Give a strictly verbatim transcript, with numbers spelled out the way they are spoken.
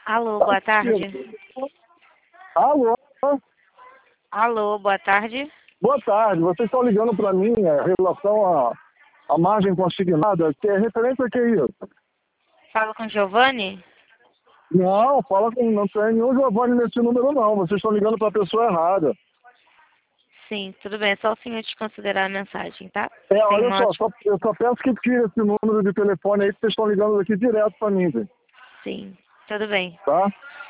Alô, Tá boa tarde. assistindo? Alô? Alô, boa tarde. Boa tarde. Vocês estão ligando para mim em relação à, à margem consignada, que é referente a que isso? Falo com Giovanni? Não, fala com não tem nenhum Giovanni nesse número não. Vocês estão ligando para a pessoa errada. Sim, tudo bem. É só o senhor desconsiderar a mensagem, tá? É, Sem olha só, modo. só, eu só peço que tire esse número de telefone aí que vocês estão ligando aqui direto para mim, velho. Sim, tudo bem. Tá?